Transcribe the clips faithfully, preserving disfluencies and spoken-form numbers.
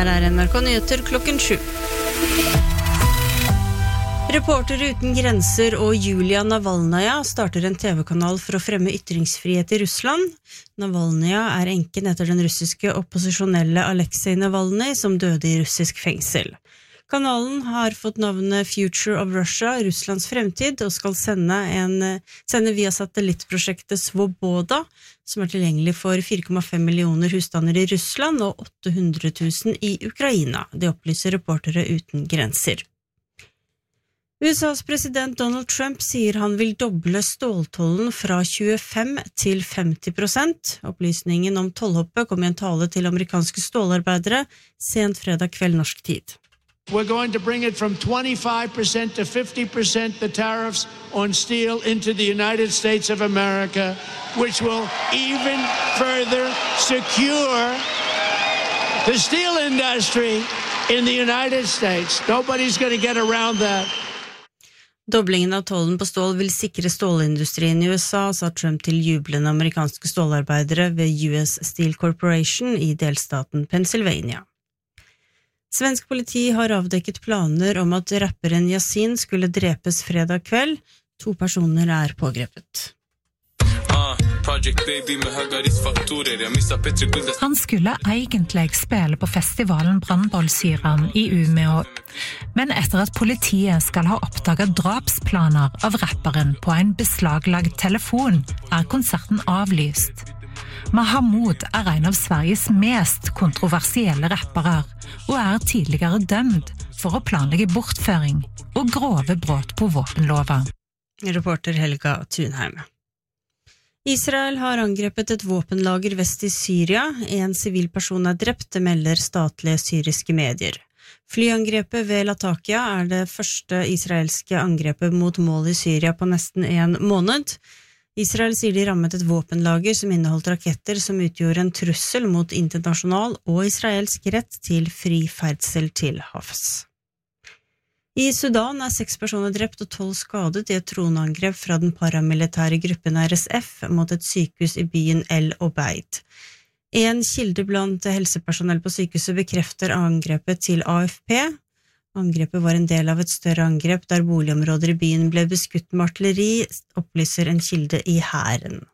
Her er N R K Nyheter klokken sju. Reportere uten grenser og Julia Navalnaya starter en TV-kanal for å fremme ytringsfrihet i Russland. Navalnaya er enken etter den russiske opposisjonelle Alexei Navalny som døde i russisk fengsel. Kanalen har fått navnet Future of Russia, Russlands fremtid, og skal sende, en, sende via satellittprosjektet Svoboda, som er tilgjengelig for fire komma fem millioner husstander i Russland og åtte hundre tusen i Ukraina. Det opplyser reportere uten grenser. U S A's president Donald Trump sier han vil doble ståltollen fra tjuefem til femti prosent. Opplysningen om tollhoppet kom i en tale til amerikanske stålarbeidere sent fredag kveld norsk tid. We're going to bring it from twenty-five percent to fifty percent the tariffs on steel into the United States of America, which will even further secure the steel industry in the United States. Nobody's going to get around that. Doblingen av tollen på stål vil sikre stålindustrien i U S A, sa Trump til jublende amerikanske stålarbeidere ved U S Steel Corporation i delstaten Pennsylvania. Svensk politi har avdekket planer om at rapperen Yasin skulle drepes fredag kveld. To personer er pågrepet. Han skulle egentlig spille på festivalen Brannbollsyran i Umeå, men etter at politiet skal ha oppdaget drapsplaner av rapperen på en beslaglagt telefon, er konserten avlyst. Mahamud er en av Sveriges mest kontroversielle rappere, og er tidligere dømt for å planlegge bortføring og grove brudd på våpenloven. Reporter Helga Thunheim. Israel har angrepet et våpenlager vest i Syria. En sivil person er drept, det melder statlige syriske medier. Flyangrepet ved Latakia er det første israelske angrepet mot mål i Syria på nesten en måned. Israel sier de rammet et våpenlager som inneholdt raketter som utgjorde en trussel mot internasjonal og israelsk rett til fri ferdsel til havs. I Sudan er seks personer drept og tolv skadet i et droneangrep fra den paramilitære gruppen R S F mot et sykehus i byen El Obeid. En kilde blant helsepersonell på sykehuset bekrefter angrepet til A F P. Angrepet var en del av et større angrep der boligområder i byen ble beskutt med artilleri, opplyser en kilde i hæren.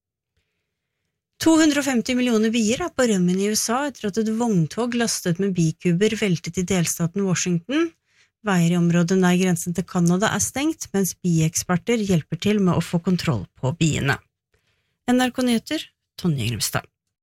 to hundre og femti millioner bier er på rømmen i U S A etter at et vogntog lastet med bikuber veltet i delstaten Washington. Veier i området nær grensen til Canada er stengt, mens bieksperter hjelper til med å få kontroll på biene. N R K Nyheter, Tonje Grimstad.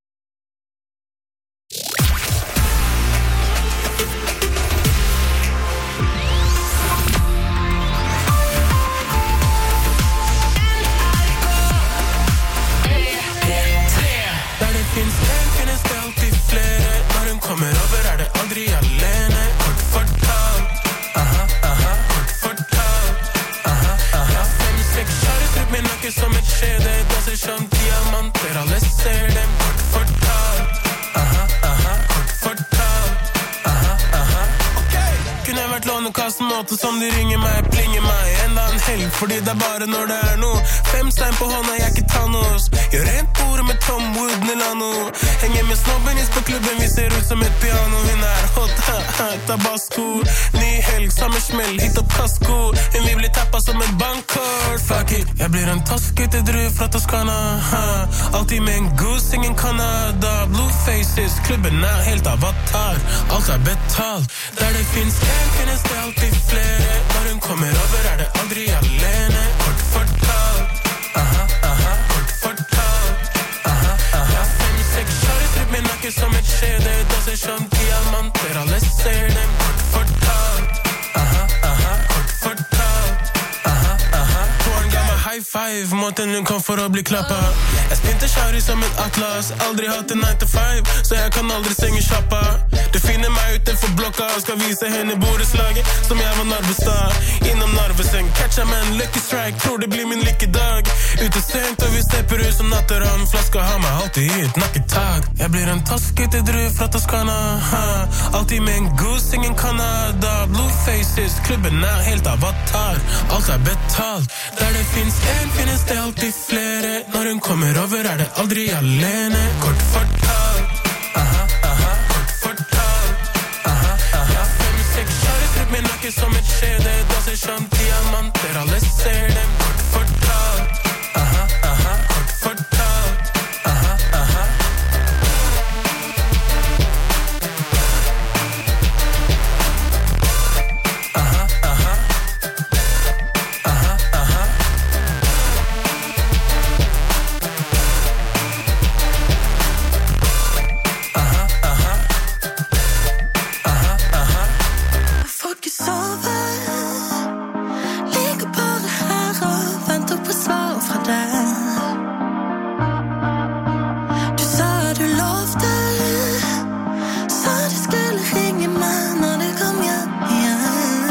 Finns en, finnes det alltid flere. Når hun kommer over er det aldri alene. Kort fortalt, aha, aha. Kort fortalt, aha, aha. Fem, seks kjæres rundt min nakke som et skjede. Danser som diamanter, alle ser dem. Kort fortalt, aha, aha. Kort fortalt, aha, aha. Okay. Kunne vært lånekassen måte som de ringer meg, plinger meg. Enda en helg, fordi det er bare når det er noe. Fem stein på hånda, jeg er ikke Thanos. Gjør rent bordet med Tom Wood, Milano. Henger med snobbenis på klubben, vi ser ut som et piano. Hun er hot, ha, ha, tabasco. Ny helg, samme smell, hit og kasko. Hun vil bli tappet som et bankkort. Fuck it, jeg blir en taskete drøv fra Toskana, ha. Alltid med en goose, ingen Canada. Blue faces, klubben er helt avatar. Alt er betalt. Der det finnes en, finnes det alltid flere. Når hun kommer over er det aldri alene. Kort fortalt, aha, aha. Kort fortalt, aha, aha. Fem, seks kjæres rundt min nakke som et skjede. Danser som diamanter, alle ser dem. Kort fortalt, aha, aha. Kort fortalt, aha, aha. På en gammel high five, måten hun kom for å bli klappet. Jeg spinte kjære som et atlas. Aldri hatt en nine to five, så jeg kan aldri senge kjappa. Du finner meg utenfor blokka og skal vise henne boreslaget som jeg var Narvestad. Innom Narveseng, catcha med en lucky strike. Tror det blir min lykkedag. Ute sent og vi stepper ut som natteram. Flaska har meg alltid i et nakketag. Jeg blir en taskete drøv fra Toskana, ha. Alltid med en goose, ingen Canada. Blue faces, klubben er helt avatar. Alt er betalt. Der det finnes en, finnes det alltid flere. Når hun kommer over er det aldri alene. Kort fortalt, aha, aha. Kort fortalt, Vakker som et skjede, danser som diamanter. Alle ser dem, kort fortalt. Aha, aha, kort fortalt. Aha, aha. Aha, aha. Aha, aha. Aha, aha. Aha, aha. Jeg får ikke sove. Ligger bare her og venter på svar fra deg. Du sa du lovte, sa du skulle ringe meg når du kom hjem igjen.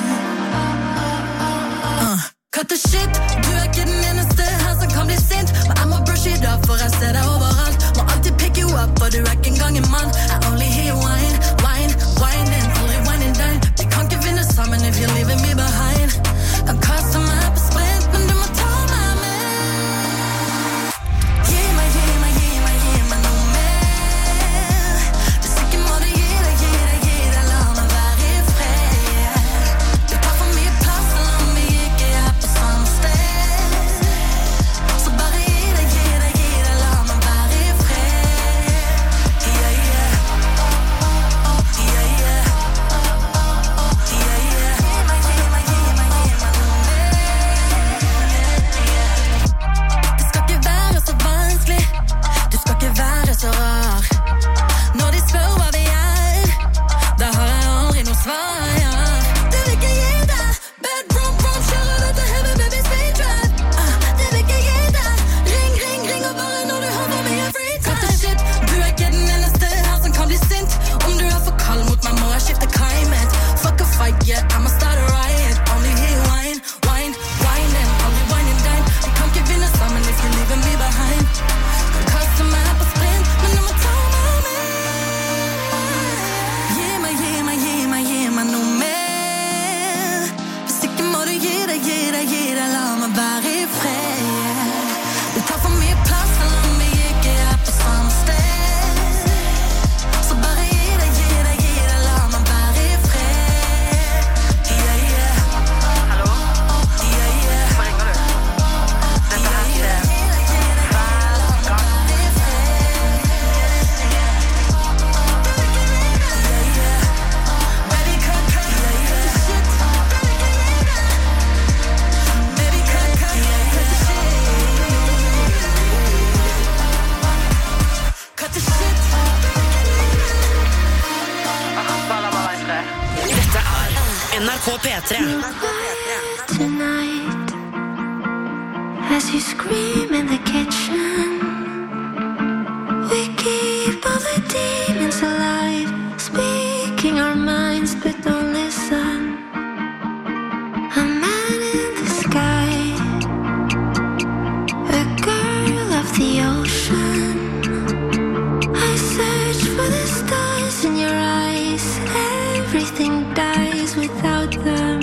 uh. Cut the shit, du er ikke den eneste her som kan bli sint. Men jeg må brush it up, for jeg ser deg overalt. Må alltid pick you up, for du er ikke engang en mann. I only hear wine, wine, wine and only wine and dine. Vi kan ikke vinne sammen if you're leaving me behind. Kan kaste meg på sprint, men du må ta meg med. Gi meg, gi meg, gi meg, gi meg noe mer. Hvis ikke må du gi deg, gi deg, gi deg, la meg være i fred. Du tar for mye plass, selv om vi ikke er på samme sted. Så bare gi deg, gi deg, gi deg, la meg være i fred. Yeah, yeah. Yeah, yeah. Yeah, yeah. Gi meg, gi meg, gi meg, gi meg noe mer. Det skal ikke være så vanskelig. Du skal ikke være så rar. Når de spør hva vi er, da har jeg aldri noe svar, ja. Det vil ikke gi deg. Bad brum brum, kjører dette heavy baby speed drive. Ah, det vil ikke gi deg. Ring, ring, ring og bare når du har for mye free time. Cut the shit, du er ikke den eneste her som kan bli sint. Om du er for kald mot meg, må jeg skifte climate. Fuck a fight, yeah, I'ma start a riot. Only hear wine, wine, wine and only wine and dine. Vi kan ikke vinne sammen if you're leaving me behind. Kan kaste meg på sprint, men du må ta meg med. Gi meg, gi meg, gi meg, gi meg noe mer. Hvis ikke må du gi deg, gi deg, gi deg, la meg være i fred. Du tar for mye plass, selv om vi ikke er på samme sted. Så bare gi deg, gi deg, gi deg, la meg være i fred. Yeah, yeah. Hallo? Yeah, yeah. Hvor ringer du? Dette her skjer hver gang. Baby, cut, cut, shit. Baby, cut, cut, cut the shit. Cut the shit. Balla, balla, tre. Dette er N R K P tre. Tonight, as you scream in the kitchen, we keep all the demons alive, speaking our minds but don't listen. A man in the sky, a girl of the ocean. I search for the stars in your eyes, everything dies without them.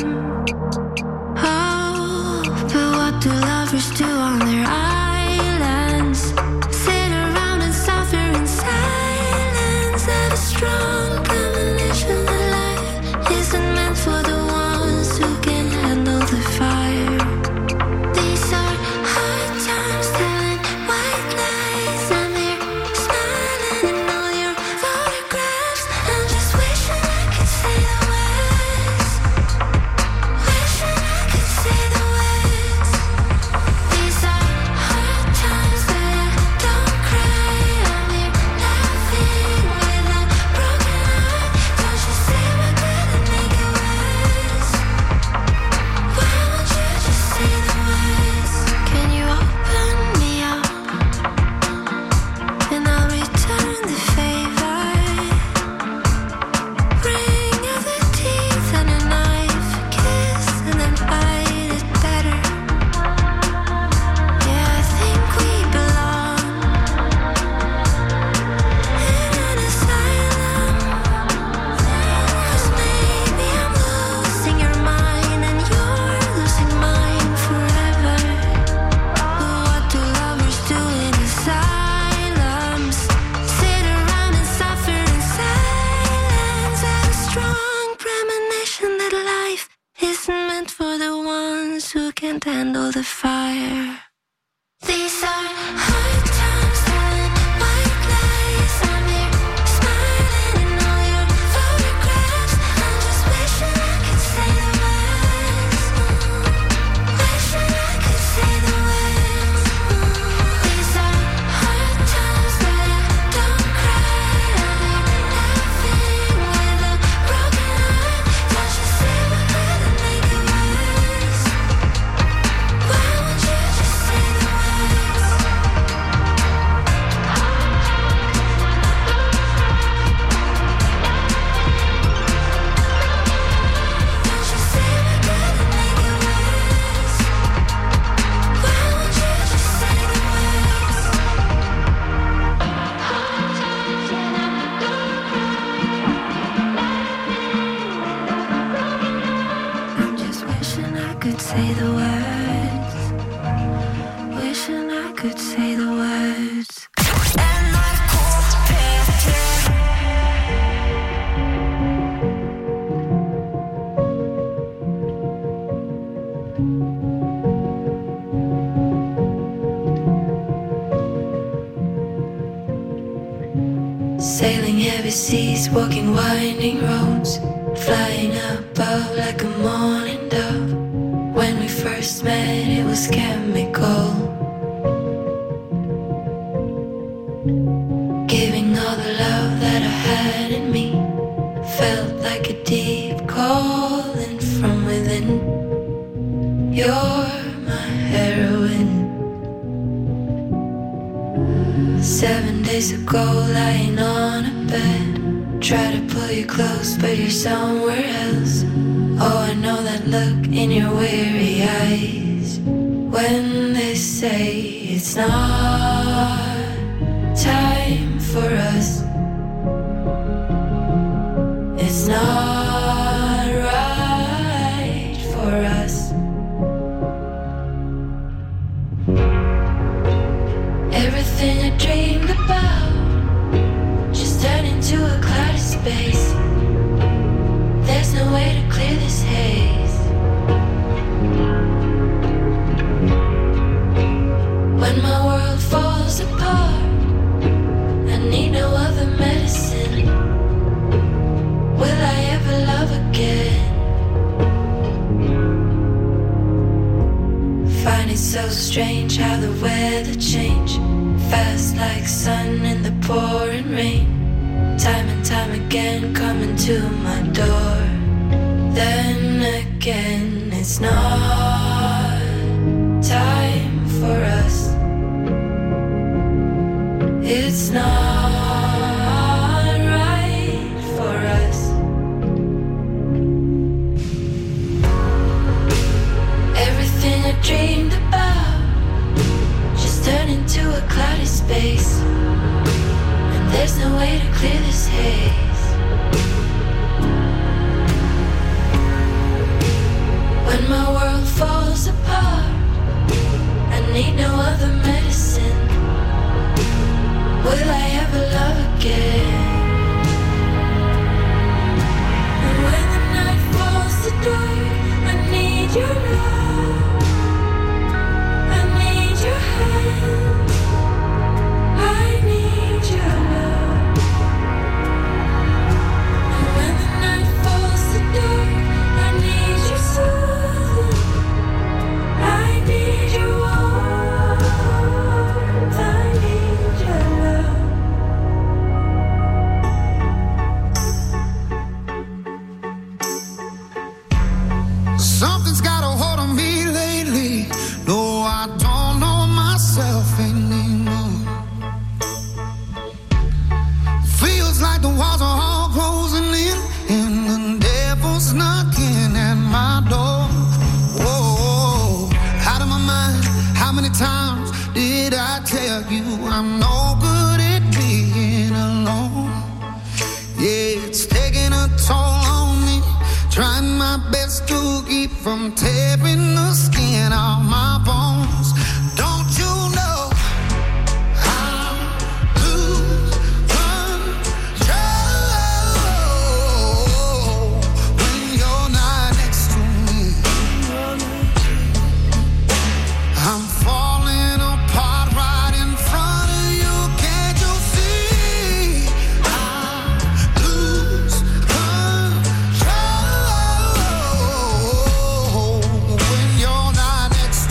Oh, but what do lovers do on their islands? Sit around and suffer in silence. Have a strong combination that life isn't meant for the ones who can handle the fire. These are hard times, telling white lies and could say the words. Sailing heavy seas, walking winding roads, flying above like a morning dove. When we first met, it was chemical, giving all the love that I had in me. Felt like a deep calling from within. You're my heroine. Seven days ago, lying on a bed, try to pull you close, but you're somewhere else. Oh, I know that look in your weary eyes when they say it's not time for us. It's not right for us. Everything I dreamed about just turned into a cloudy space. There's no way to clear this haze. When my world falls apart, I need no other medicine. Will I ever love again? Find it so strange how the weather changed, fast like sun in the pouring rain. Time and time again coming to my door. Then again, it's not time for us. It's not right for us. Everything I dreamed about just turned into a cloudy space. And there's no way to clear this haze. When my world falls apart, I need no other medicine. Will I ever love again? And when the night falls to dark, I need your love. I need your hand. I need your love. And when the night falls to dark, I need your soul. I need your warmth. I need your love. Something's got a hold on me lately. No, I don't know myself anymore. Feels like the walls are all closing in, and the devil's knocking at my door. Whoa, out of my mind. How many times did I tell you I'm no good at being alone? Yeah, it's taking a toll on me, trying my best to keep from tearing the skin off my bones. Don't you know I lose control when you're not next to me? I'm falling apart right in front of you. Can't you see? I lose control when you're not next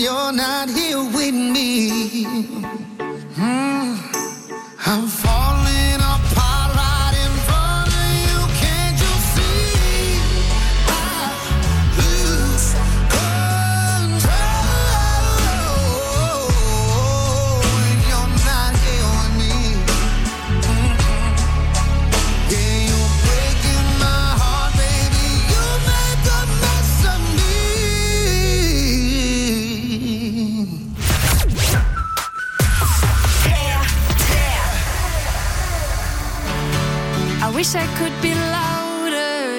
you're not here with me. Mm. I'm falling apart right in front of you. Can't you see? I lose control when you're not here with me. Mm-hmm. Yeah, you're breaking my heart, baby. You make a mess of me. I wish I could be louder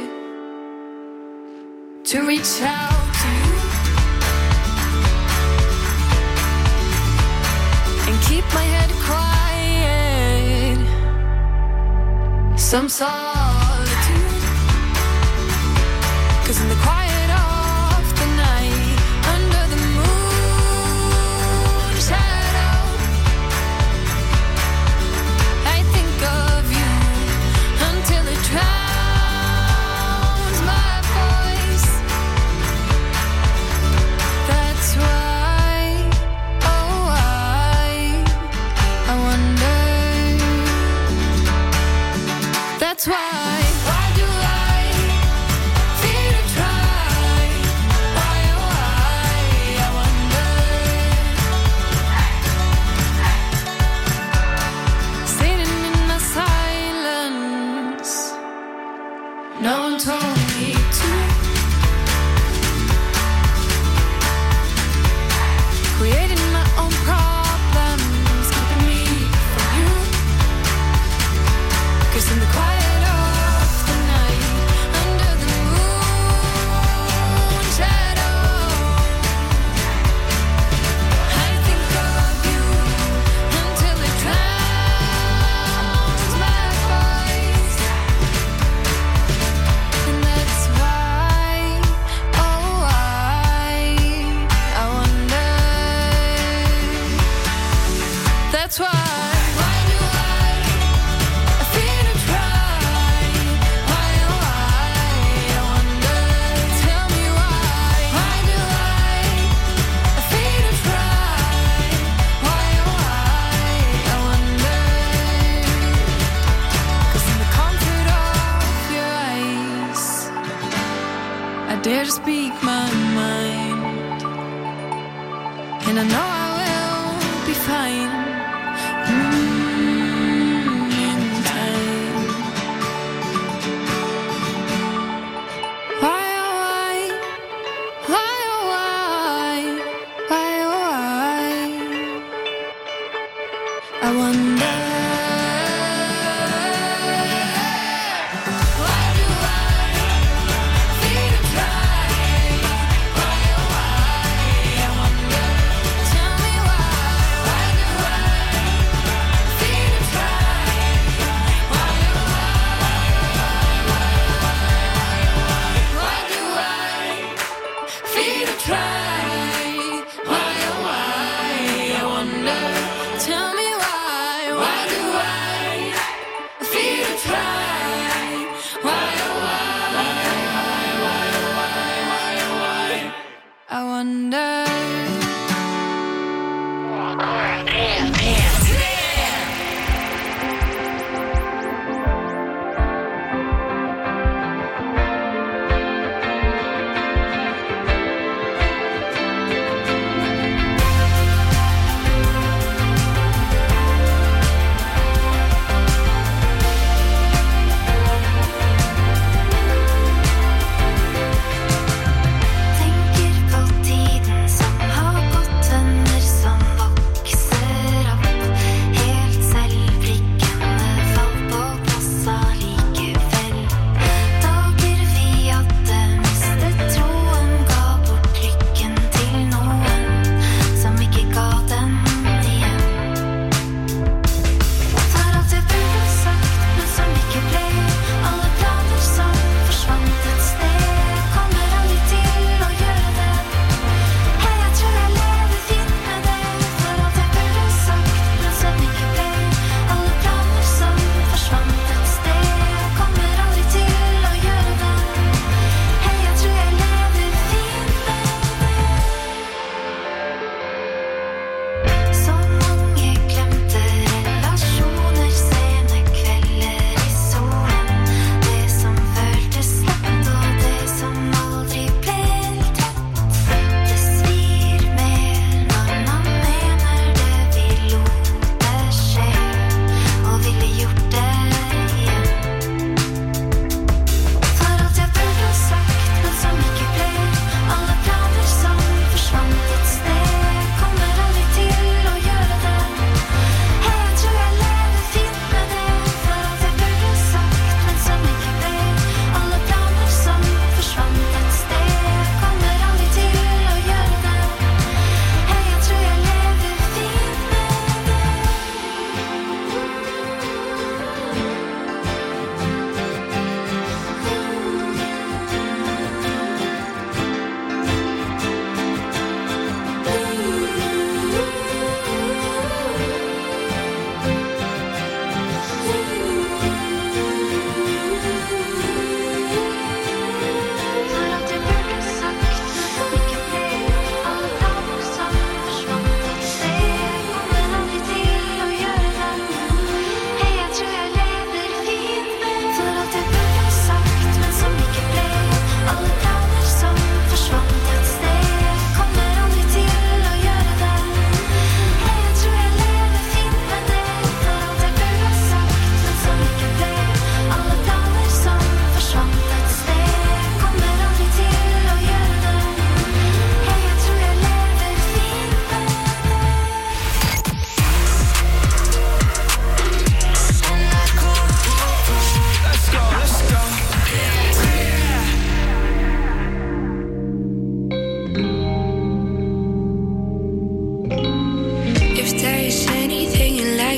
to reach out to you and keep my head quiet. Some solitude, 'cause in the quiet of the night, under the moon shadow, I think of you until it drowns my voice. That's why, oh I, I wonder. That's why, why do I feel to try? Why, oh why, I wonder. Sitting in my silence, no one told me to. Creating my own problems, keeping me from you. 'Cause in the quiet of the night, under the moon shadow, I think of you until it drowns my voice. And that's why, oh I, I wonder. That's why, why do I feel to try? Why, oh why, I wonder. Tell me why, why do I feel to try? Why, oh why, I wonder. 'Cause in the comfort of your eyes, I dare to speak my mind, and I know I will be fine. Mm, in time. Why, oh why, why, oh why, why, oh why, I wonder. Why do I feel to try? Why, oh why, I wonder. Tell me why, why do I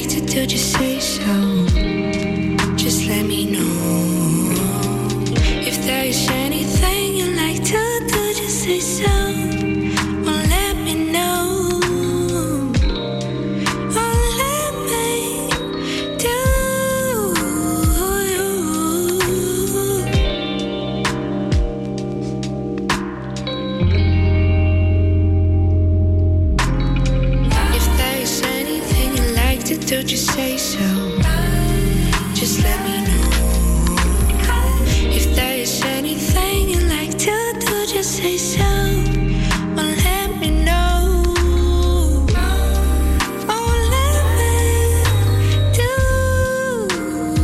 like to do, just say so. Just let me know. If there is anything you like to do, just say so. Well, let me know. Oh, let me do. If there is anything you like to do, just say so. Just let me know. If there is anything you like to do, just say so. Well, let me know. Oh, let me do.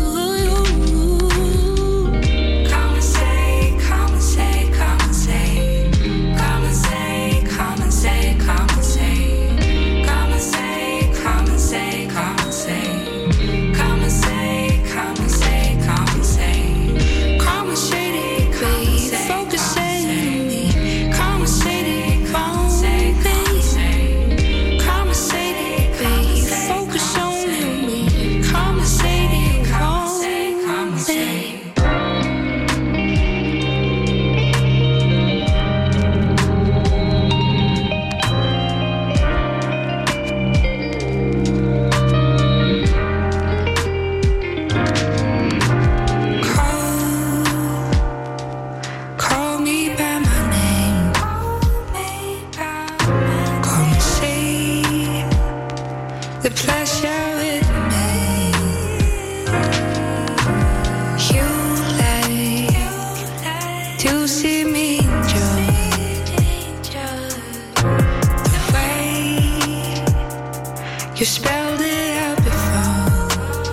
Come and say, come and say, come and say. Come and say, come and say, come and say. Come and say, come and say, come and say. Come and say, come and say, come and say. Come and say it, babe. Focus on me. Come and say it, come and say, babe. Come and say it, babe. Focus on me. Come and say it, come and say, come and say. Call me by my name. Come and see the pleasure with me. You like to see me enjoy the way you spelled it out before.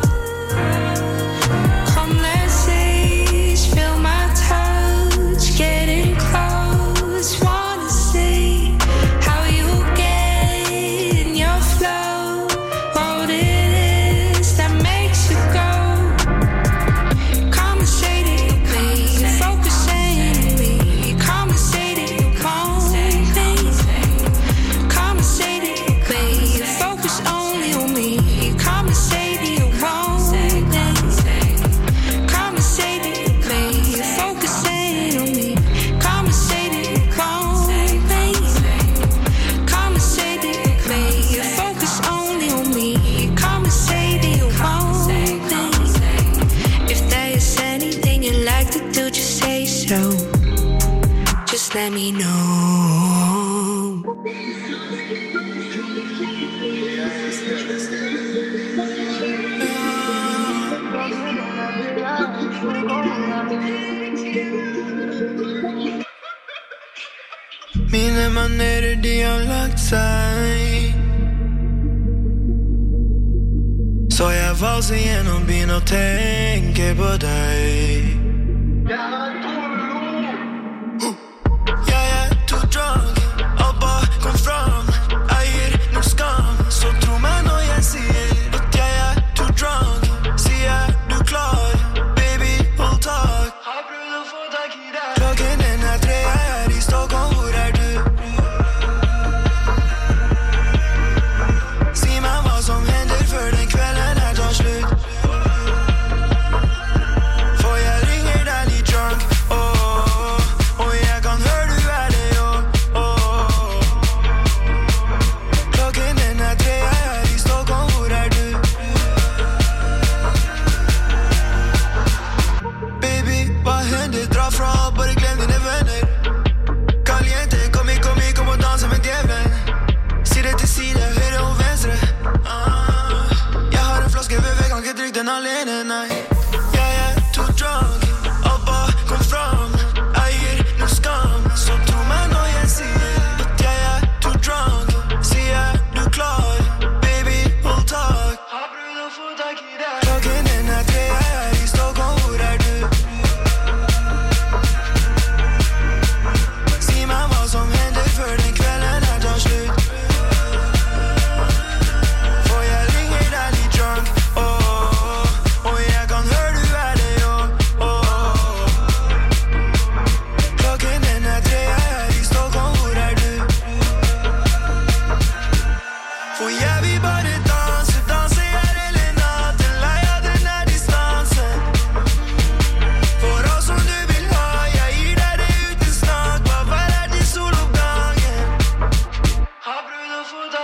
Come, let's see, feel my touch, getting close. Wanna see how you get in your flow. What it is that makes you go. Come and say it, babe. Focus on me. Come and say it, come on, babe. Come and say it, babe. Focus only on me. Come and say it, wrong, babe. Come and say it, babe. Focus on me. Come and say it, wrong, babe. Come and say it, babe. Focus only on me. Come and say it, wrong, babe. If there is anything you like to do, just say so. Just let me know. Mine manerer, de har lagt seg. Så jeg valser gjennom byen og tenker på deg. Jeg er too drunk, alt bare kom fram. Eier noe skam, så tro meg når jeg sier at jeg er too drunk. Sier du klar, baby, hold tak. Har prøvd å få tak i deg. Klokken den er tre, jeg er i Stockholm, hvor er du? Si meg hva som hender før den kvelden her tar slutt. For jeg ringer deg litt drunk.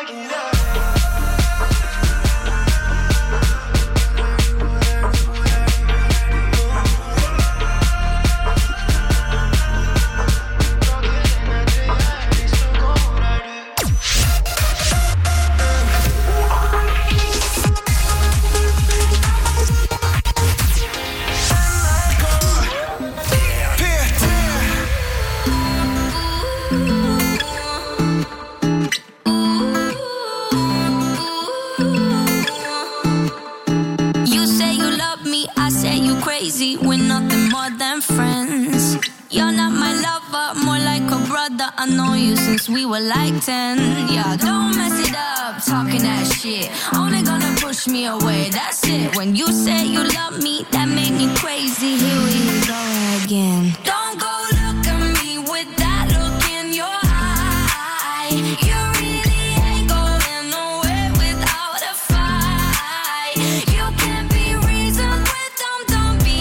I know you since we were like ten. Yeah, don't mess it up, talking that shit. Only gonna push me away, that's it. When you say you love me, that made me crazy. Here we go again. Don't go look at me with that look in your eye. You really ain't going nowhere without a fight. You can't be reasoned with them, don't be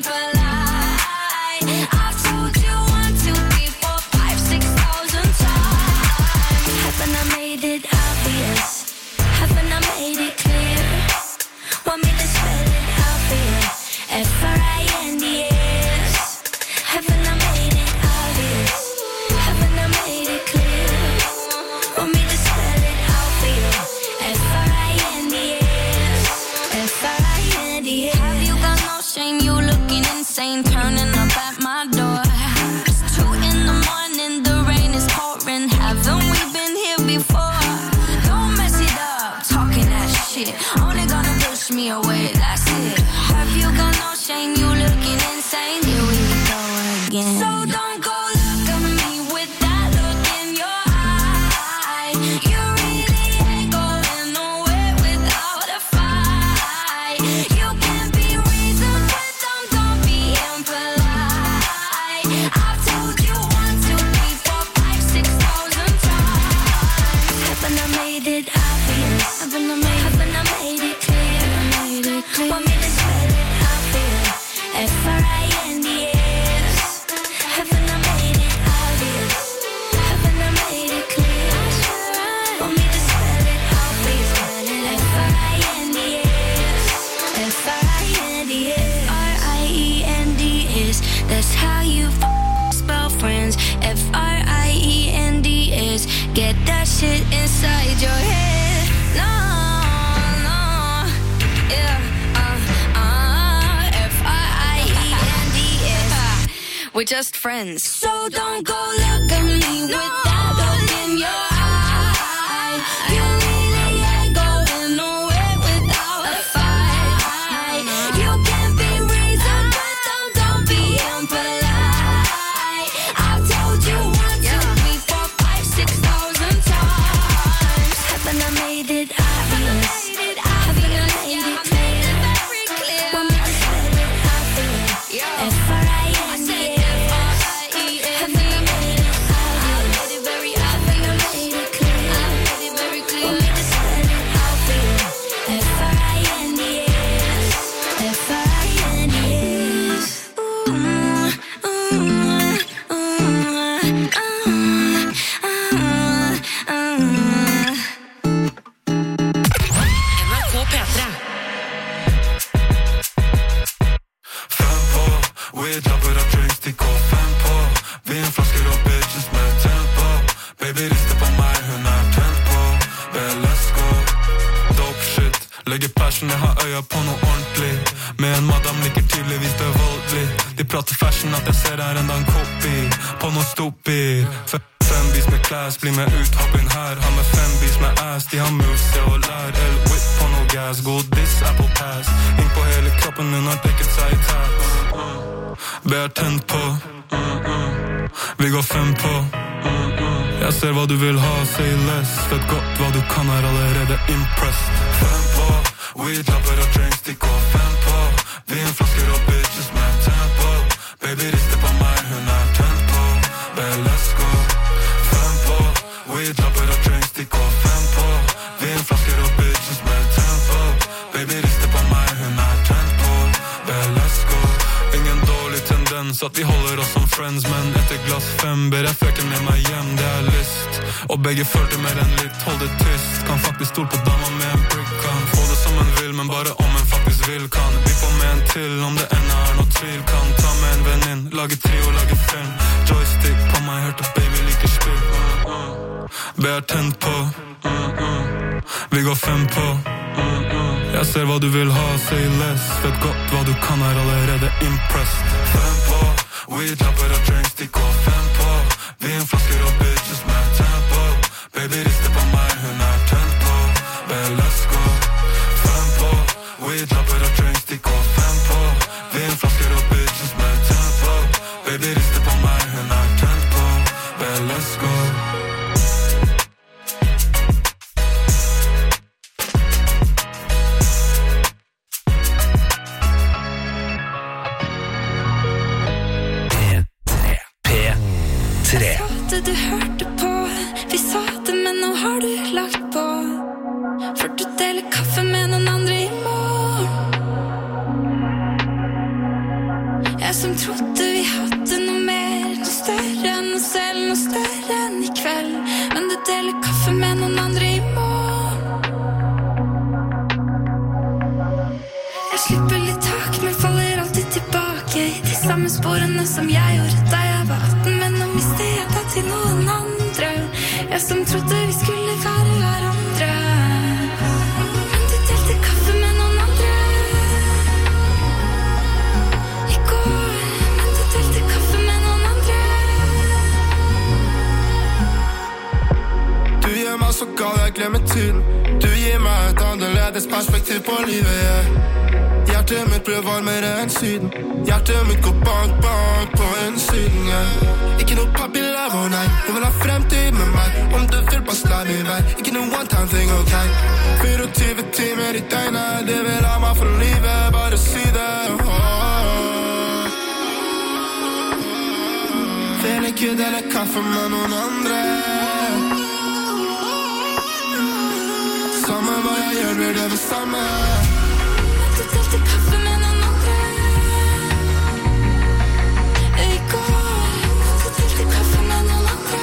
impolite. I've told you one, two, three, four, five, six thousand times. Haven't I made it obvious? Haven't I made it clear? Want me to spell it out for you? F R I N D S. Haven't I made it obvious? Haven't I made it clear? Want me to spell it out for you? F R I N D S. F R I N D S. Have you got no shame? You looking insane, turning up at my door. It's two in the morning, the rain is pouring. Haven't we been here before? Don't mess it up, talking that shit. Only gonna push me away, that's it. Have you got no shame? You looking insane. Here we go again. So don't go look at me with that look in your eye. You really ain't going nowhere without a fight. You can't be reasoned with them, don't be impolite. I've told you one, two, three, four, five, six thousand times. Haven't I made it obvious? Haven't I made, haven't I made it clear? Made it clear. Want me to spell it out for you? F R I N D S. Haven't I made it obvious? Haven't I made it clear? Want me to spell it out for you? F R I N D S. F R I N D S. R I E N D S. That's how you f- spell friends. F R I E N D S. Get that shit inside your head. No, no, yeah, uh, uh, F R I E N D S. We're just friends. So don't go look at me with that look in your eye. You really ain't going nowhere without a fight. You can't be reasoned with them, don't be impolite. I've told you one, two, three, four, five, six thousand times. Haven't I made it obvious? Haven't I made it clear? Want me to spell it out for you? F R I N D S. Haven't I made it obvious? Haven't I made it clear? Want me to spell it out for you? F R I N D S. F R I N D S. Ooh, ooh, ooh, ooh, ooh. N R K P tre. Fem på, we dropper up drinks till gå fem på. Vinflaskor och bitches med tempo. Baby rister på mig, hon är tänd på. Well, let's go. Dope shit, lägger passion, jag har öga på något ordentligt. Med en madam nicker tydligvis bevåldlig. De pratar fashion att jag ser här ända en copy. På något stupid. F- Fem bis med class, blir med uthoppen här. Har med fem bis med ass, de har mus, jag och lär. L-whip på något gas, godis, apple pass. In på hela kroppen nu när däcket säger tack. Bär tänd på. Vi går fem på. Jag ser vad du vill ha, säg less. Vet gott vad du kan, är allerede impressed. Fem på, we dropper up drinks till gå fem på. Vinflaskor och bitches med tempo. Baby rister på mig, hon är tänd på. Well, let's go. Fem på, we dropper up drinks till gå fem på. Vinflaskor och bitches med tempo. Baby rister på mig, hon är tänd på. Well, let's go. Ingen dålig tendens att vi håller oss som friends. Men ett glas fem ber jag fröken med mig hem, det är list. Och bägge följde med en lift, håll det tyst. alltid stol på dama med en brick kan få det som en vil, men bare om en faktisk vil kan vi på med en til, om det enda er noe tvil kan ta med en venn inn, lage trio, lage film joystick på meg, hørte baby like spill uh, uh. B er tent på uh, uh. Vi går fem på uh, uh. Jeg ser hva du vil ha, say less vet godt hva du kan, er allerede impressed fem på, we dropper up drinks de går fem på, vi en flasker og bitches med tempo baby rister på meg, hun er tent på but let's go fem på, we dropper up drinks de går fem på, vi en flasker og bitches med tempo baby rister på meg, hun er tent på but let's go Jeg sa det du hørte på Vi sa det, men nå har du lagt på For du deler kaffe med noen andre i morgen Jeg som trodde vi hadde noe mer Noe større enn oss selv Noe større enn i kveld Men du deler kaffe med noen andre i morgen Jeg slipper litt tak Men faller alltid tilbake I de samme sporene som jeg gjorde Da jeg var atten Men nå mister jeg deg til noen andre Jeg som trodde vi skulle være hverandre Men du delte kaffe med noen andre I går Men du delte kaffe med noen andre Du gir meg så gal, jeg glemmer tiden Du gir meg et annerledes perspektiv på livet yeah. Hjertet mitt blir varmere enn syden Hjertet mitt går bank, bank på innsiden yeah. Ikke noe papi love, oh nei Hun vil ha fremtid med meg Om du vil bare slå min vei Ikke noe one time thing, ok tjuefire timer i døgnet Det vil ha meg for livet Bare si det oh. Vil ikke dele kaffe med noen andre Samme hva jeg gjør blir det det samme Du delte kaffe med noen andre I går Du delte kaffe med noen andre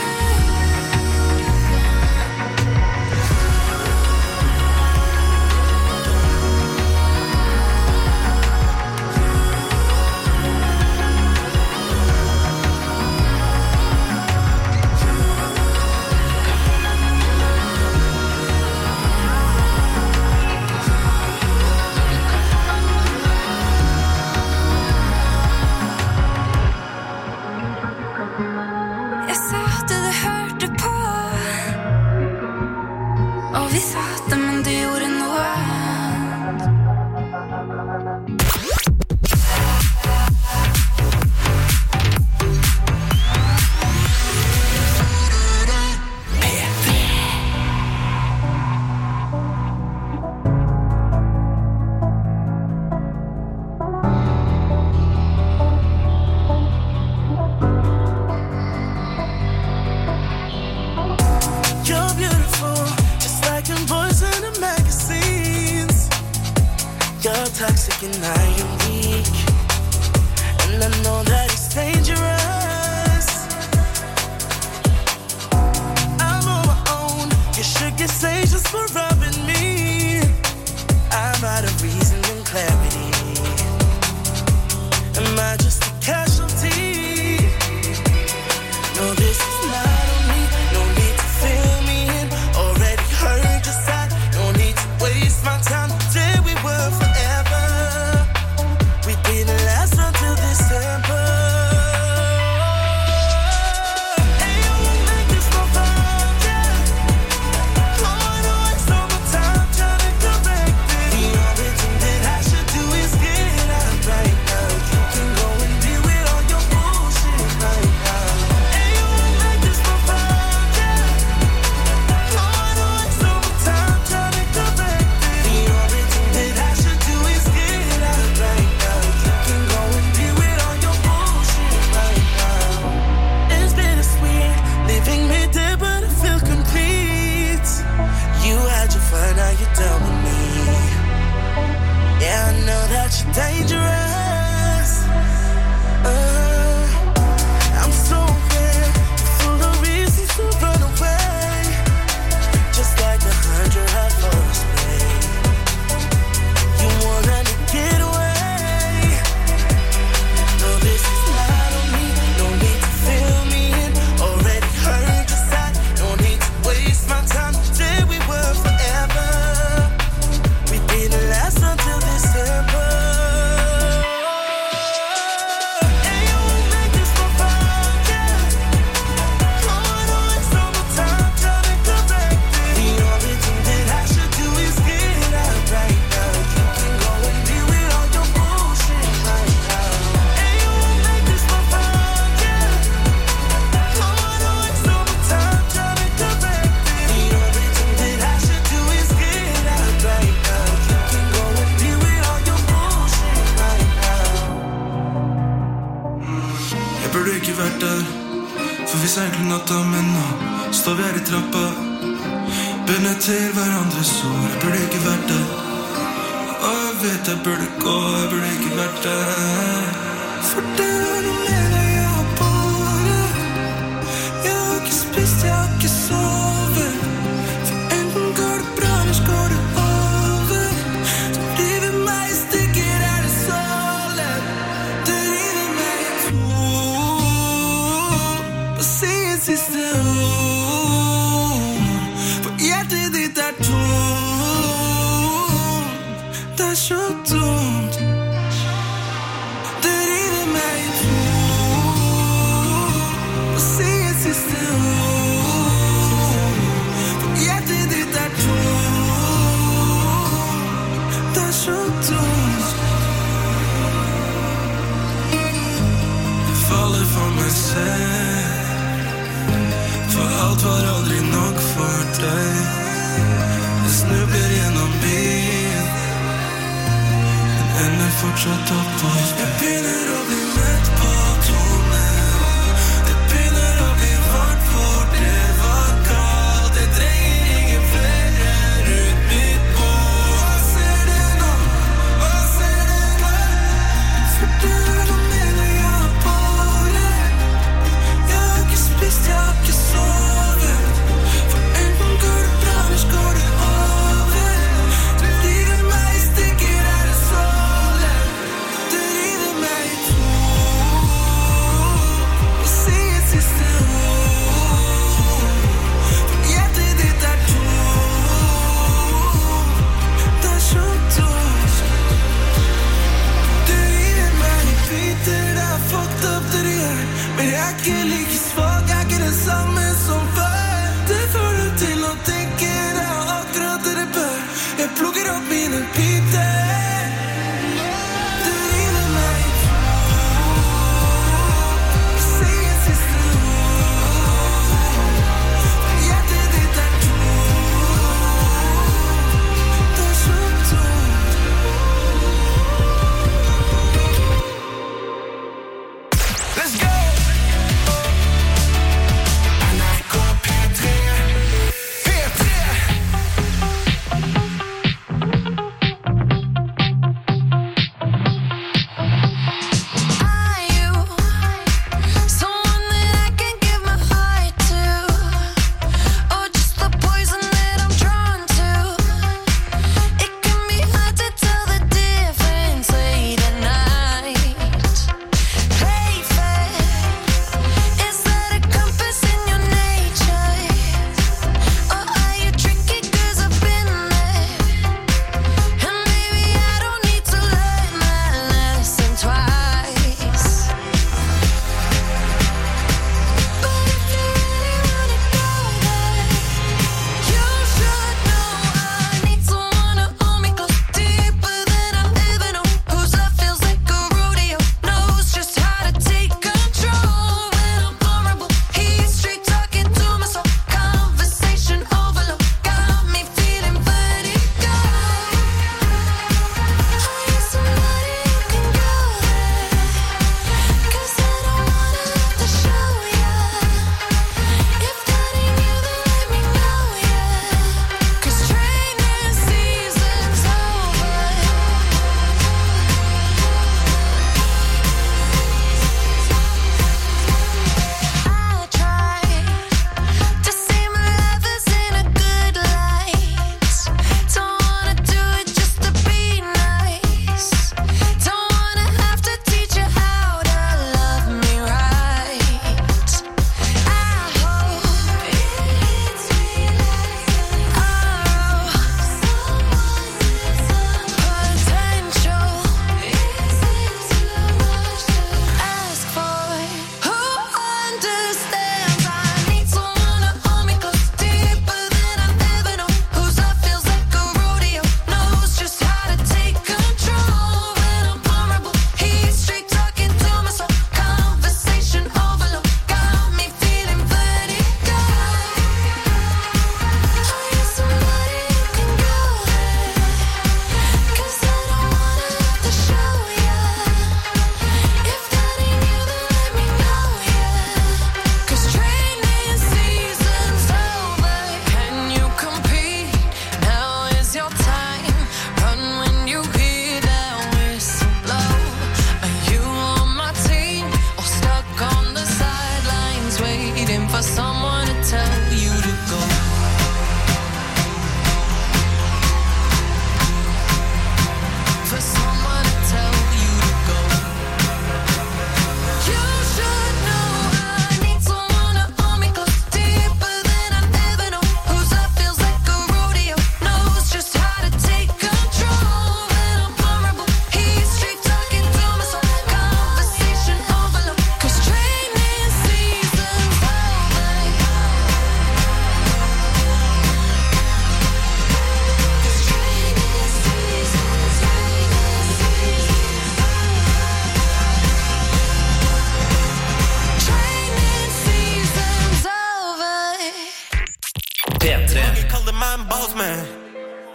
hundred of føles egentlig natta, men nå står vi her i trappa. Bundet til hverandres sår, jeg burde ikke vært der. Og jeg vet jeg burde gå, jeg burde ikke vært der. For det er noe med deg jeg har bare. Jeg har ikke spist, jeg har ikke sovet. For enten går det bra, eller går det over. Så river meg i stykker, er det så lett. Det river meg i to. Bare si en siste ord. For hjertet ditt er tomt. Det er så tomt. Det river meg i to. Bare si en siste ord. For hjertet ditt er tomt. Det er så tomt. Jeg faller for meg selv. For alt var aldri nok for deg. Jeg snubler gjennom byen, men ender fortsatt opp på deg. Jeg begynner å bli mett på tonen. Det begynner å bli varmt hvor det var kaldt. Jeg trenger ingen flere rundt mitt bord. Hva ser det nå? Hva ser det nå? For det er noe med deg jeg har bare. Jeg har ikke spist, jeg har ikke sovet. For enten går det bra, eller går det over. Det river meg i stykker, er det så lett. Det river meg i to. Og si et siste ord. For hjertet ditt er tomt. Det er så tomt. Det river meg i biter, det er fucked up det de er. Men jeg er ikke like svag, jeg er ikke det samme som før. Det får du til å tenke, det er akkurat det det bør. Jeg plukker opp mine biter. Det river meg i to. Si en siste ord. For hjertet ditt er tomt. Det er så tomt. Let's go! N R K P tre. P tre.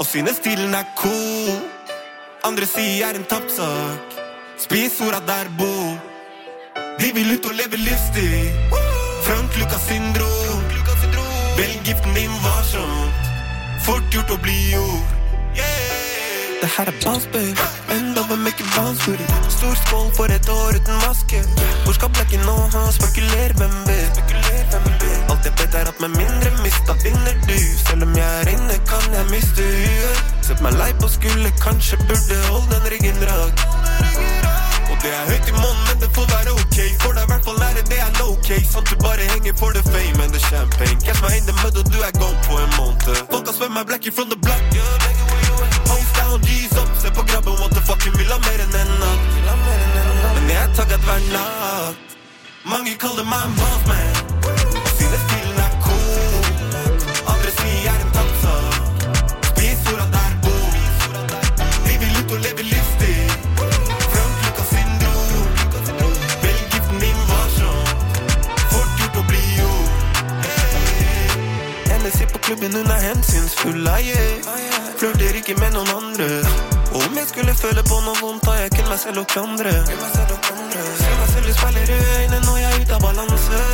og synes stilen er cool. Andre sier er en toppsak, spis orda der bo. De vil ut og leve livsstil, Frank Lucas syndrom. Velg giften din varsomt, fort gjort å bli gjort. Det her er bounce, babe, enda vil make it bounce with it. Stor skål for et år uten maske. Hvor skal blekken nå ha? Spekuler, hvem vet? Alt jeg vet er at med mindre mista vinner du. Selv om jeg er inne kan jeg miste huet. Sett meg lei på skulder, kanskje burde holde den ryggen rak. Og det er høyt i månen, men det får være ok. For det er hvert fall nære, det er no case. Sant du bare henger for the fame and the champagne. Catch meg in the mud og du er gone på en måned. Folk har svømt meg blackie from the block. Hoes down, G's up. Se på grabben, what the fucking vil ha mer enn en natt. Men jeg er tagget hver natt. Mange kaller meg en boss man, og synes stilen er cool. Andre sier jeg er en tapsa, spis orda der bo. De vil ut og leve livsstil, Frank Lucas syndrom. Velg giften din varsom, fort gjort å bli gjort. Henne sitter på klubben, hun er hensynsfull, yeah. Flørter ikke med noen andre. Og om jeg skulle føle på noe vondt, har jeg kun meg selv å klandre. Ser meg selv i speiler i øynene når jeg er ut av balanse.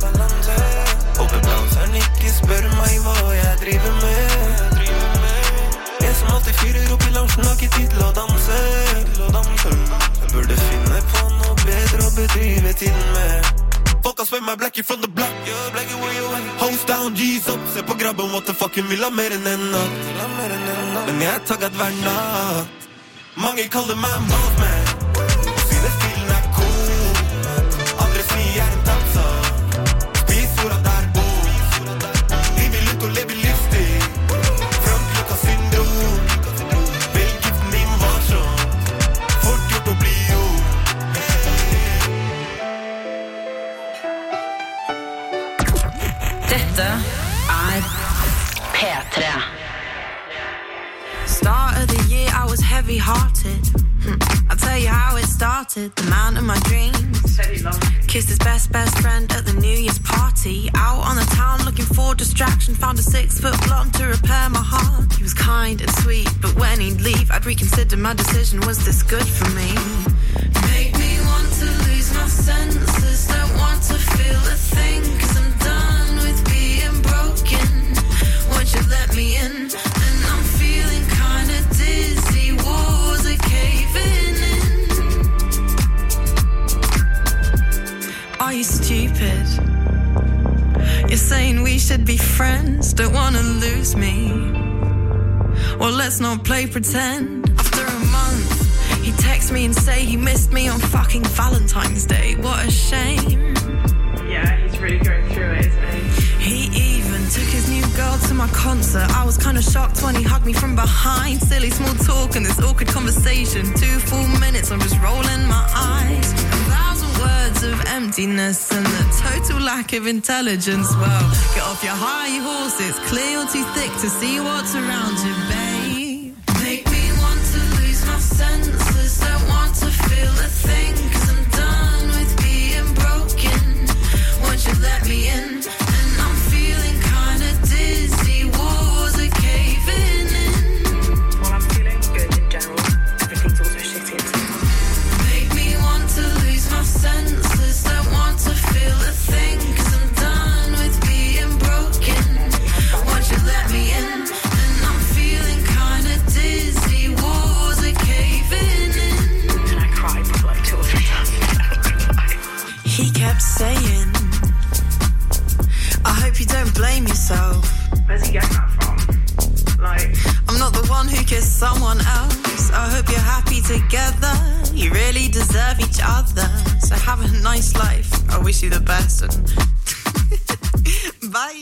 Håper bounceren ikke spør meg hva jeg driver med. Jeg som alltid fyrer opp i loungen, har ikke tid til å danse. Jeg burde finne på noe bedre å bedrive tiden med. Folk har svømt meg blackie from the block. Hoes down, G's up. Se på grabben, what the fucking vil ha mer enn en natt. Men jeg er tagget hver natt. Mange kaller meg en boss man, og synes stilen er cool. Andre sier jeg er en tapsa, spis orda der bo. De vil ut og leve livsstil, Frank Lucas syndrom. Velg giften din varsomt, fort gjort å bli gjort. Dette er P tre. Start of the year I was heavy-hearted. hm. I'll tell you how it started. The man of my dreams kissed his best best friend at the New Year's party. Out on the town looking for distraction, found a six-foot blonde to repair my heart. He was kind and sweet, but when he'd leave I'd reconsider my decision. Was this good for me? Make me want to lose my senses, don't want to feel a thing, 'cause I'm done with being broken. Won't you let me in? And I'm feeling kinda dizzy, walls are caving in. Are you stupid? You're saying we should be friends, don't wanna lose me. Well, let's not play pretend. After a month, he texts me and say he missed me on fucking Valentine's Day. What a shame. Yeah, he's really going through it, isn't he? He even took his new girl to my concert. I was kind of shocked when he hugged me from behind. Silly small talk and this awkward conversation. Two full minutes, I'm just rolling my eyes. A thousand words of emptiness and the total lack of intelligence. Well, get off your high horse, it's clear you're too thick to see what's around you, babe. Make me want to lose my senses, don't want to feel a thing, 'cause I'm done with being broken. Won't you let me in? And I'm feeling kinda dizzy, walls are caving in. Well, I'm feeling good in general. Everything's also shitty inside. Make me want to lose my senses, don't want to feel a thing, 'cause I'm done with being broken. Won't you let me in? And I'm feeling kinda dizzy, walls are caving in. And I cried for like two or three times. He kept saying, I hope you don't blame yourself. Where's he getting that from? Like, I'm not the one who kissed someone else. I hope you're happy together. You really deserve each other. So have a nice life. I wish you the best. And bye.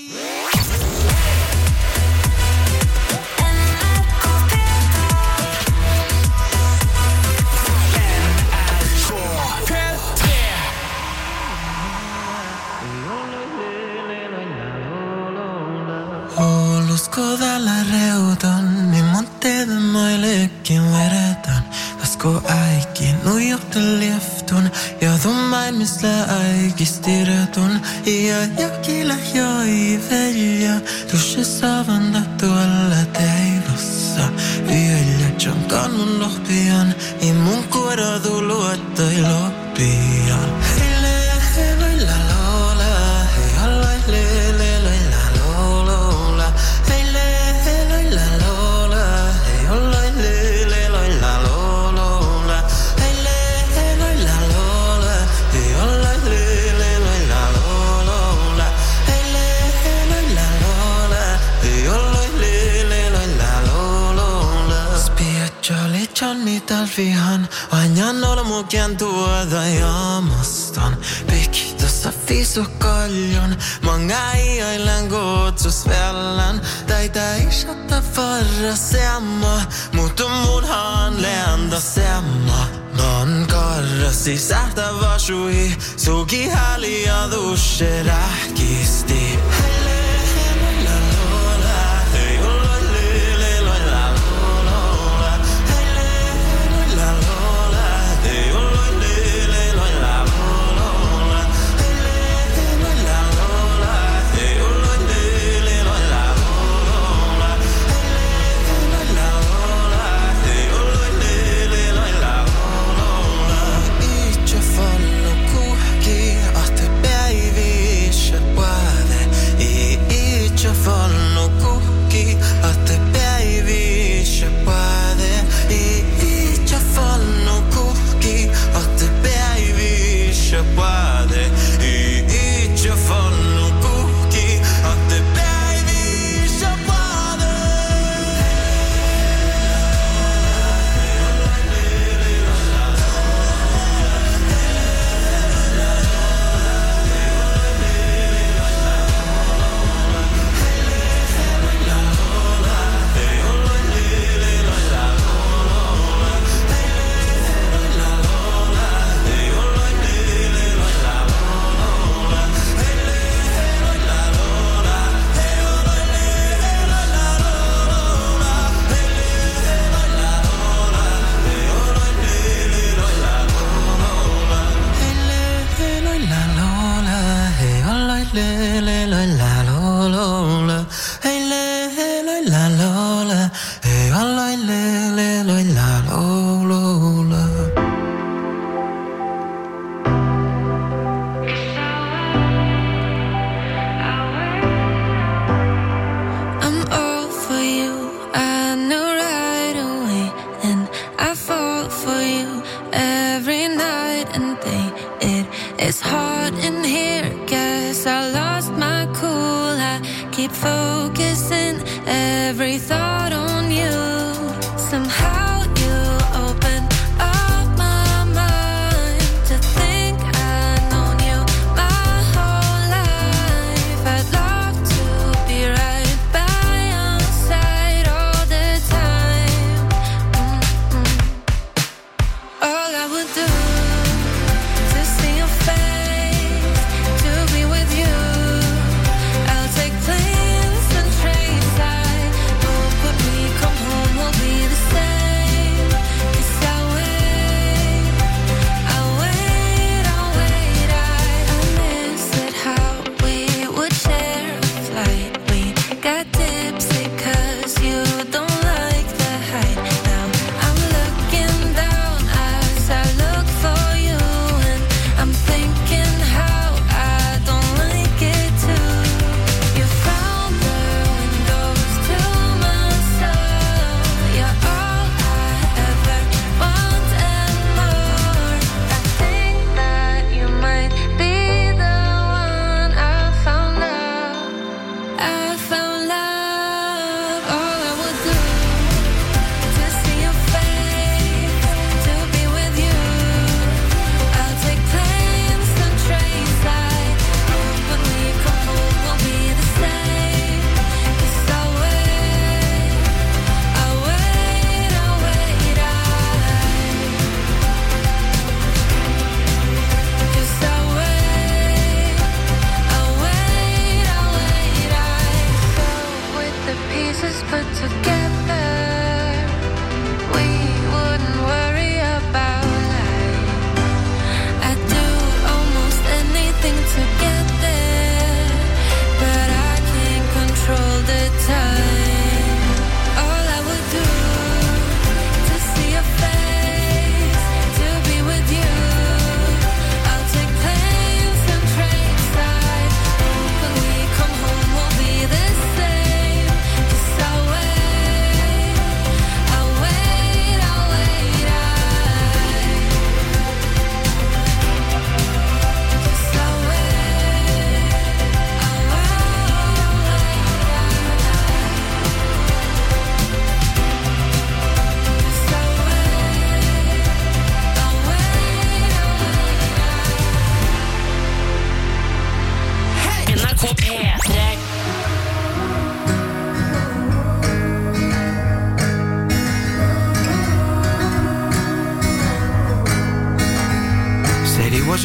Usko dalla reuton, niin monteiden moillekin veretään. Lasko äikin nuijokta lieftun, ja tummain misla äikistiretun. Ja jakilla joi velja, tushe savanda tuolla teilossa. lohpian, i mun kuoratu luottoi loppian. Heille heloilla lola, hei allai lele loilla lolola. Heille heloilla lola, hei allai lele loilla lolola. Heille heloilla lola, hei allai lele loilla lolola. Heille heloilla lola, hei allai lele loilla lolola. Spiacciali Johnny tarvihan, ajan olmukien tuoda jaamastan. Piktossa fisu kaljon, många i öjlen godsosvällen. Täitä ei satta farra semma, mutta munhan lända semma. Man karrasi sähtä vasui, suki häliä dusche rähkisti. Say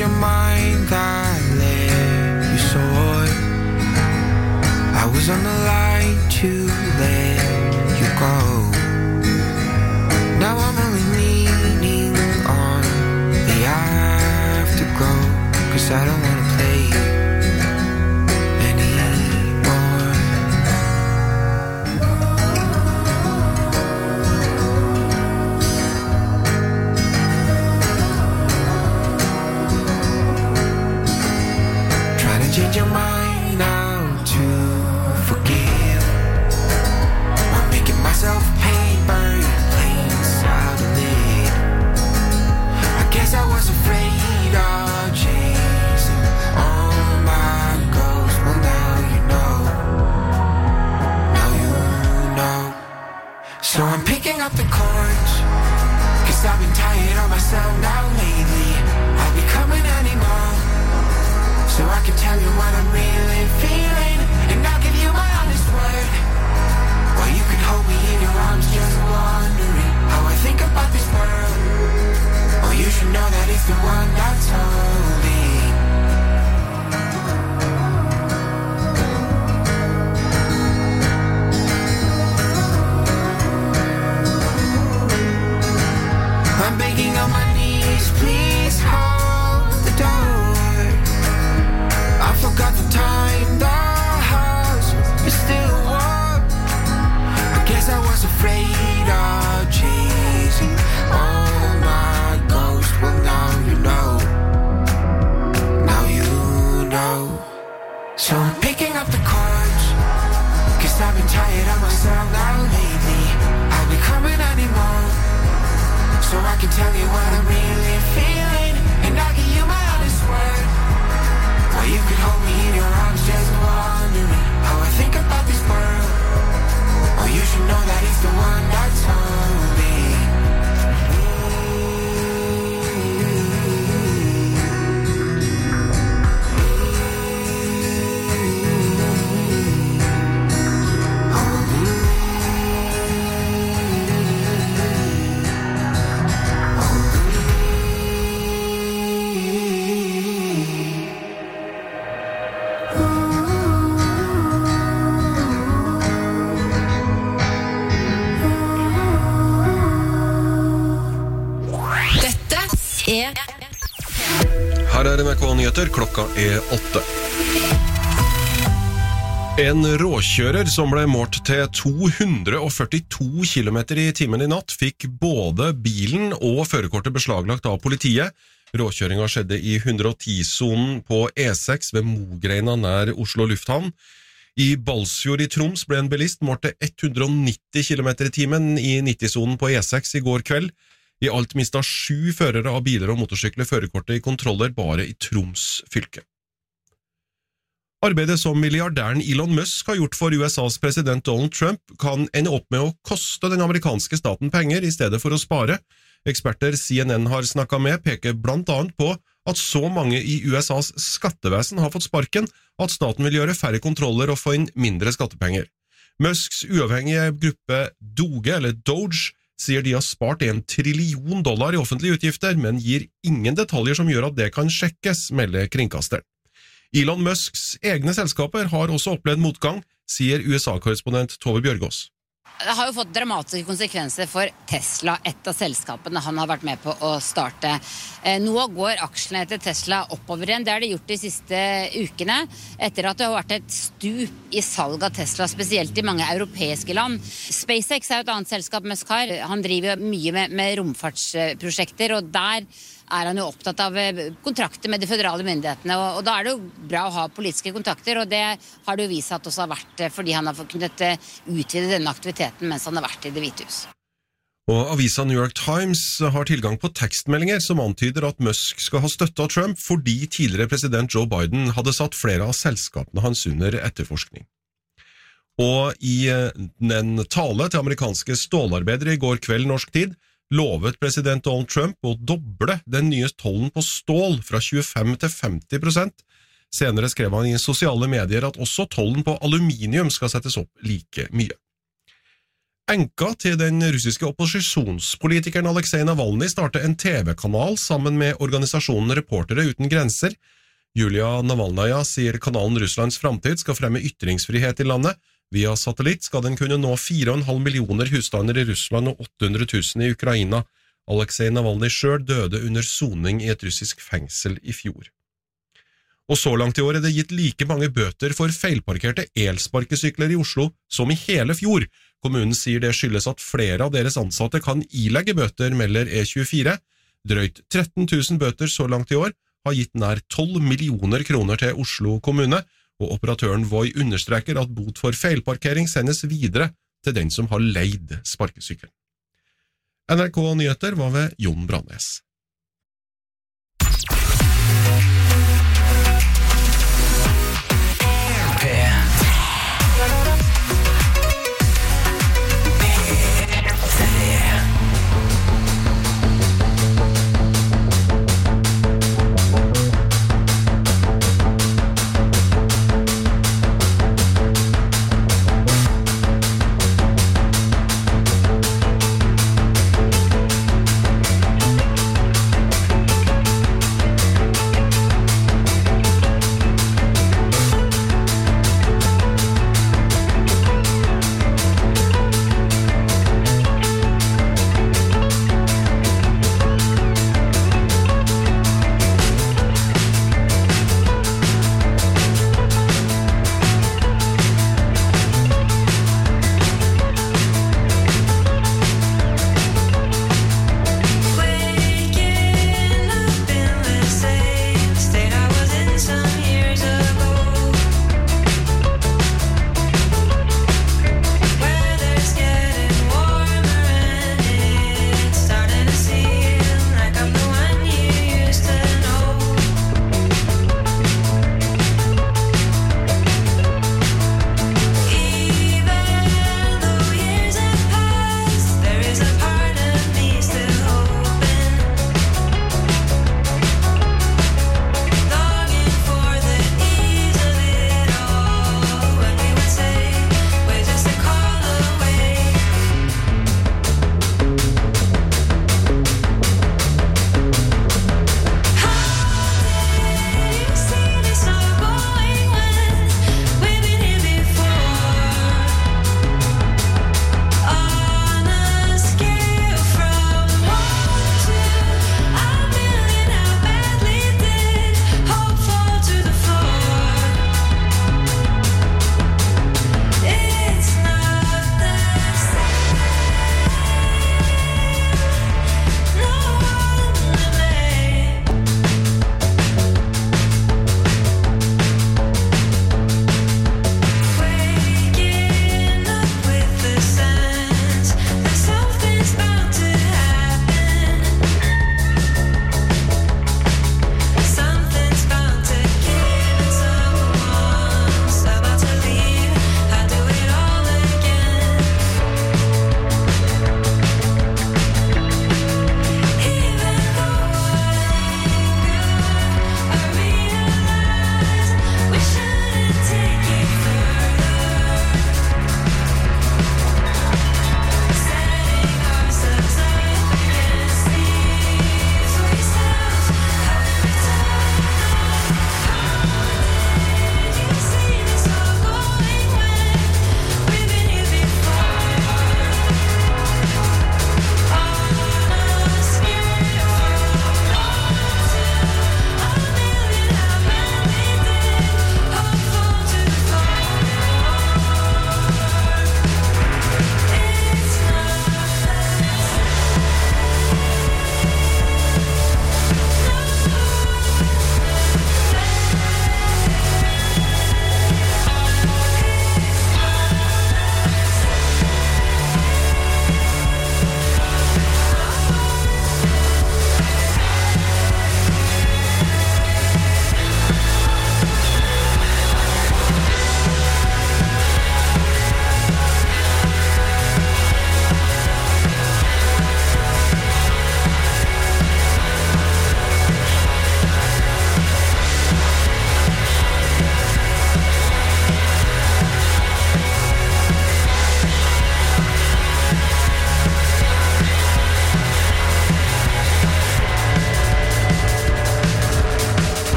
your mind, I let you soar. I was on the line to let you go. Now I'm only leaning on the afterglow, 'cause I don't wanna play anymore. Trying to change your mind now to forgive. I'm making myself pay, burn planes out of lid. I guess I was afraid of chasing all my ghosts. Well, now you know. Now you know. So I'm picking up the chords, 'cause I've been tired of myself now lately. I'll be coming anymore, so I can tell you what I'm really feeling, and I'll give you my honest word. Or you can hold me in your arms just wondering how I think about this world. Or you should know that it's the one that's holding. I'm begging on my knees, please hold the door. I forgot the time, the house is still warm. I guess I was afraid of chasing all my ghosts. Well, now you know. Now you know. So I'm picking up the cards, 'cause I've been tired of myself now lately. I'll be coming anymore, so I can tell you what I'm really feeling, and I'll give you my honest word. Or you can hold me in your arms just wondering how I think about this world. Or you should know that it's the one that's holding. Her er N R K-nyheter, klokka er åtte. En råkjører som ble målt til to hundre førtito kilometer i timen i natt fikk både bilen og førerkortet beslaglagt av politiet. Råkjøringen skjedde i hundre og ti-sonen på E seks ved Mogreina nær Oslo lufthavn. I Balsfjord i Troms ble en bilist målt til hundre og nitti kilometer i timen i nitti-sonen på E seks i går kveld. I alt mistet sju førere av biler og motorsykler førerkortet i kontroller bare i Troms fylke. Arbeidet som milliardæren Elon Musk har gjort for U S A's president Donald Trump kan ende opp med å koste den amerikanske staten penger i stedet for å spare. Eksperter C N N har snakket med peker blant annet på at så mange i U S A's skattevesen har fått sparken at staten vil gjøre færre kontroller og få inn mindre skattepenger. Musks uavhengige gruppe Doge, eller Doge, sier de har spart en trillion dollar i offentlige utgifter, men gir ingen detaljer som gjør at det kan sjekkes, melder kringkasteren. Elon Musks egne selskaper har også opplevd motgang, sier U S A-korrespondent Tove Bjørgaas. Det har jo fått dramatiske konsekvenser for Tesla, et av selskapene han har vært med på å starte. Nå går aksjene til Tesla oppover igjen, det har de gjort de siste ukene, etter at det har vært et stup i salg av Tesla, spesielt i mange europeiske land. SpaceX er jo et annet selskap Musk har. Han driver jo mye med, med romfartsprosjekter, og der er han jo opptatt av kontrakter med de føderale myndighetene, og, og da er det jo bra å ha politiske kontakter, og det har det jo vist at også har vært fordi han har kunnet utvide denne aktiviteten mens han har vært i Det hvite hus. Og avisa New York Times har tilgang på tekstmeldinger som antyder at Musk skal ha støttet Trump fordi tidligere president Joe Biden hadde satt flere av selskapene hans under etterforskning. Og i en tale til amerikanske stålarbeidere i går kveld norsk tid, lovet president Donald Trump å doble den nye tollen på stål fra tjuefem til femti prosent. Senere skrev han i sosiale medier at også tollen på aluminium skal settes opp like mye. Enka til den russiske opposisjonspolitikeren Alexei Navalny startet en T V-kanal sammen med organisasjonen Reportere uten grenser. Julia Navalnaya sier kanalen Russlands framtid skal fremme ytringsfrihet i landet. Via satellitt skal den kunne nå fire komma fem millioner husstander i Russland og åtte hundre tusen i Ukraina. Alexei Navalny selv døde under soning i et russisk fengsel i fjor. Og så langt i år er det gitt like mange bøter for feilparkerte elsparkesykler i Oslo som i hele fjor. Kommunen sier det skyldes at flere av deres ansatte kan ilegge bøter, melder E tjuefire. Drøyt tretten tusen bøter så langt i år har gitt nær tolv millioner kroner til Oslo kommune, og operatøren Voi understreker at bot for feilparkering sendes videre til den som har leid sparkesykkelen. N R K Nyheter var ved Jon Brannes.